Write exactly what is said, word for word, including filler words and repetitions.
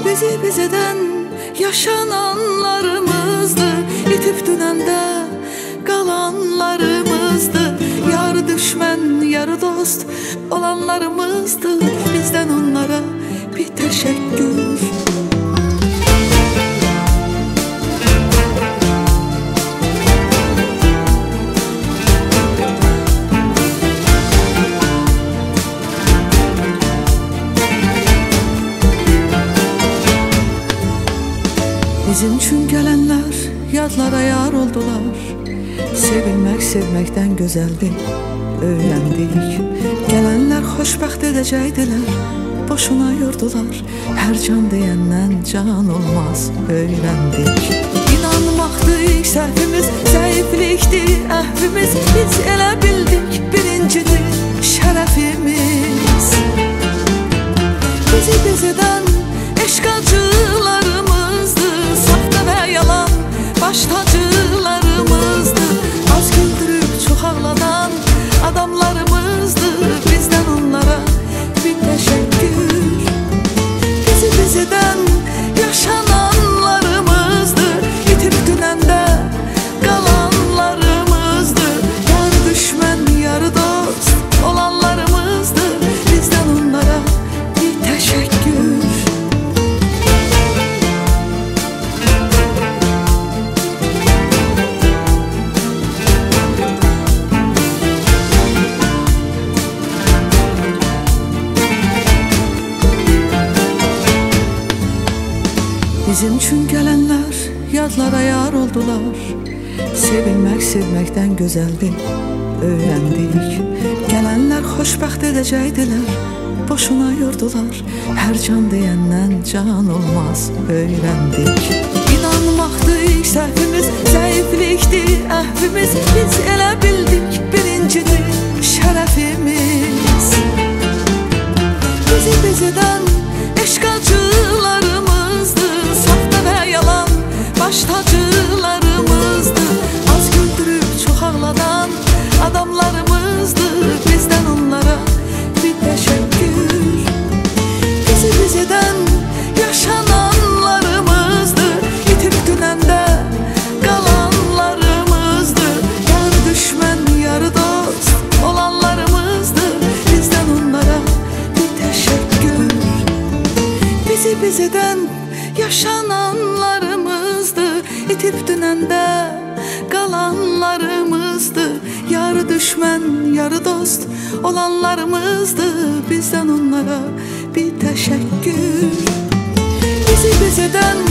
Bizi bizeden yaşananlarımızdı, itip dünəndə qalanlarımızdı. Yarı düşmən, yarı dost olanlarımızdı. Bizdən onlara bir təşəkkür. Bizim üçün gələnlər yadlara yar oldular. Sevilmək sevməkdən gözəldir, öyrəndik. Gələnlər xoşbəxt edəcəkdilər, boşuna yordular. Hər can deyəndən can olmaz, öyrəndik. İnanmaqdır səhvimiz, zəiflikdir əhvimiz. Biz elə bildik birincidir şərəfimiz. Bizi bizidən eşq acılarımızdır, saxta və yalan baş tacılarımızdır. Az güldürüb çox ağladan adamlarımızdır. Bizdən onlara bir təşəkkür. Bizi bizidən yaşananlarımızdır, itib dünəndə qalanlarımızdır. Yarı düşmən, yarı dost olanlarımızdır. Bizdən onlara bir təşəkkür. Bizim üçün gələnlər yadlara yar oldular. Sevilmək sevməkdən gözəldir, öyrəndik. Gələnlər xoşbəxt edəcəkdilər, boşuna yordular. Hər can deyəndən can olmaz, öyrəndik. İnanmaqdır səhvimiz, zəiflikdir əhvimiz. Biz elə bildik birincidir şərəfimiz. Bizi bizidən eşq acılarımızdır, saxta və yalan baş tacılarımızdır. Az güldürüb çox ağladan adamlarımızdır. Bizdən onlara bir təşəkkür. Bizi bizidən yaşananlarımızdır, itib dünəndə qalanlarımızdır. Yarı düşmən, yarı dost olanlarımızdır. Bizdən onlara bir təşəkkür. Bizi bizidən yaşananlarımızdır, itib dünəndə qalanlarımızdır. Yarı düşmən, yarı dost olanlarımızdır. Bizdən onlara bir təşəkkür. Bizi bizidən